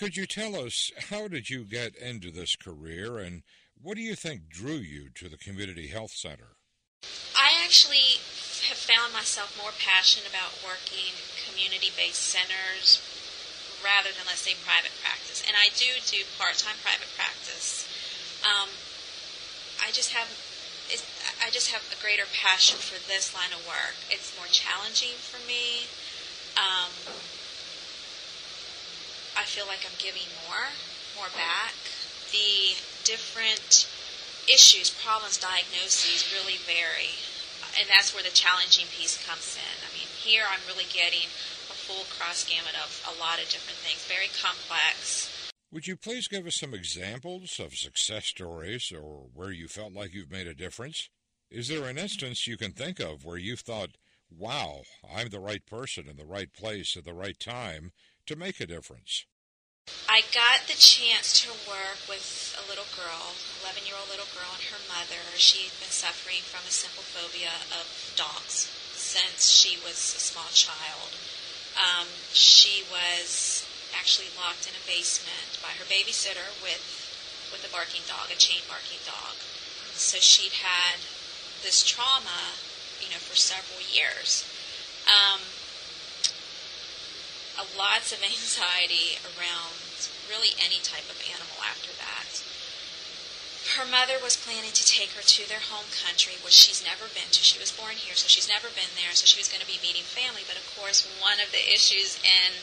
Could you tell us, how did you get into this career, and what do you think drew you to the Community Health Center? I actually have found myself more passionate about working community-based centers rather than, let's say, private practice. And I do part-time private practice. Um, I just have I just have a greater passion for this line of work. It's more challenging for me. Um, I feel like I'm giving more back. The different issues, problems, diagnoses really vary. And that's where the challenging piece comes in. I mean, here I'm really getting a full cross gamut of a lot of different things, very complex. Would you please give us some examples of success stories or where you felt like you've made a difference? Is there an instance you can think of where you've thought, wow, I'm the right person in the right place at the right time to make a difference? I got the chance to work with a little girl, 11-year-old little girl, and her mother. She'd been suffering from a simple phobia of dogs since she was a small child. She was actually locked in a basement by her babysitter with a barking dog, a chain barking dog. So she'd had this trauma, for several years. Lots of anxiety around really any type of animal after that. Her mother was planning to take her to their home country, which she's never been to. She was born here, so she's never been there, so she was going to be meeting family. But, of course, one of the issues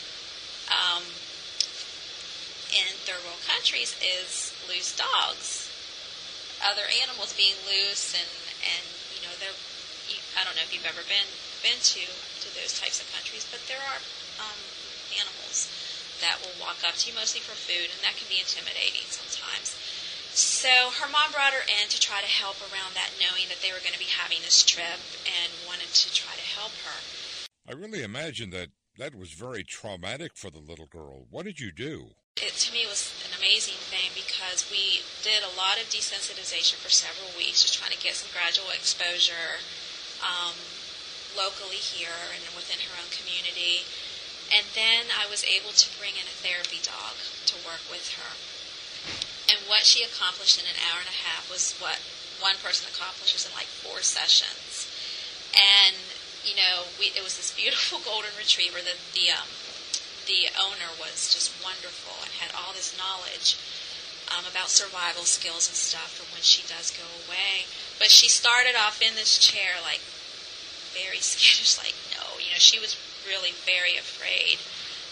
in third world countries is loose dogs. Other animals being loose, and they're, I don't know if you've ever been to those types of countries, but there are animals that will walk up to you mostly for food, and that can be intimidating sometimes. So her mom brought her in to try to help around that, knowing that they were going to be having this trip and wanted to try to help her. I really imagine that was very traumatic for the little girl. What did you do? It, to me, was an amazing thing because we did a lot of desensitization for several weeks, just trying to get some gradual exposure locally here and within her own community. And then I was able to bring in a therapy dog to work with her. And what she accomplished in an hour and a half was what one person accomplishes in like 4 sessions. And, it was this beautiful golden retriever that the owner was just wonderful and had all this knowledge about survival skills and stuff for when she does go away. But she started off in this chair like very skittish, like no, she was really very afraid.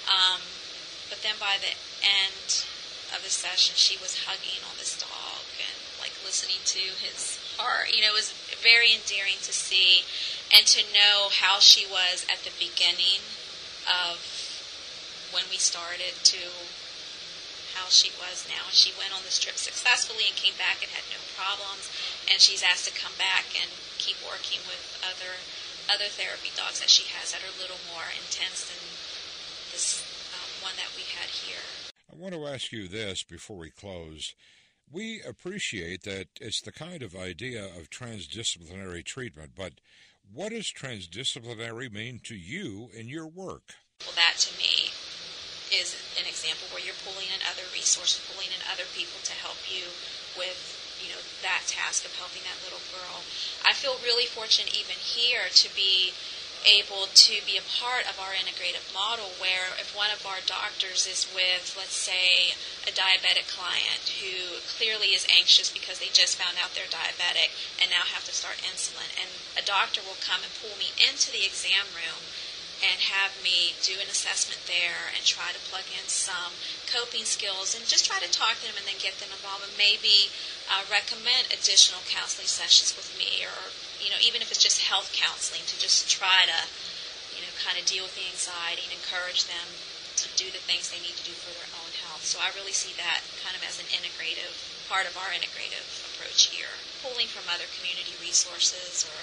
But then by the end of the session, she was hugging on this dog and like listening to his heart. It was very endearing to see and to know how she was at the beginning of when we started to how she was now. And she went on this trip successfully and came back and had no problems. And she's asked to come back and keep working with other therapy dogs that she has that are a little more intense than this one that we had here. I want to ask you this before we close. We appreciate that it's the kind of idea of transdisciplinary treatment, but what does transdisciplinary mean to you in your work? Well, that to me is an example where you're pulling in other resources, pulling in other people to help you with, that task of helping that little girl. I feel really fortunate even here to be able to be a part of our integrative model where if one of our doctors is with, let's say, a diabetic client who clearly is anxious because they just found out they're diabetic and now have to start insulin, and a doctor will come and pull me into the exam room and have me do an assessment there and try to plug in some coping skills and just try to talk to them and then get them involved and maybe recommend additional counseling sessions with me or, even if it's just health counseling to just try to, kind of deal with the anxiety and encourage them to do the things they need to do for their own health. So I really see that kind of as an integrative part of our integrative approach here, pulling from other community resources or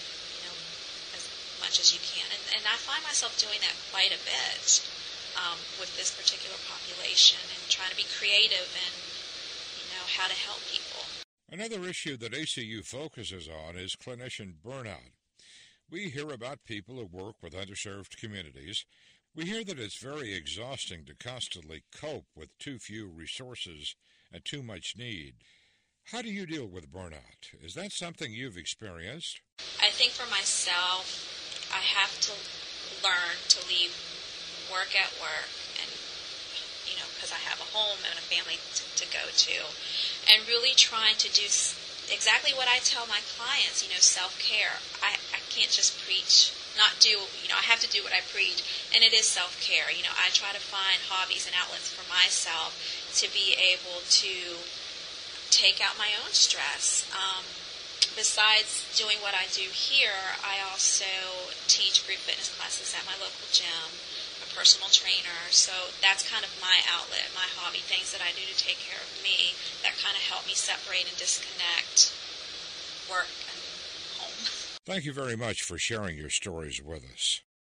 much as you can. And I find myself doing that quite a bit with this particular population and trying to be creative and, how to help people. Another issue that ACU focuses on is clinician burnout. We hear about people who work with underserved communities We hear that it's very exhausting to constantly cope with too few resources and too much need. How do you deal with burnout? Is that something you've experienced? I think for myself, I have to learn to leave work at work and, because I have a home and a family to go to, and really trying to do exactly what I tell my clients, self-care. I can't just preach, I have to do what I preach, and it is self-care. I try to find hobbies and outlets for myself to be able to take out my own stress. Besides doing what I do here, I also teach group fitness classes at my local gym, a personal trainer. So that's kind of my outlet, my hobby, things that I do to take care of me that kind of help me separate and disconnect work and home. Thank you very much for sharing your stories with us.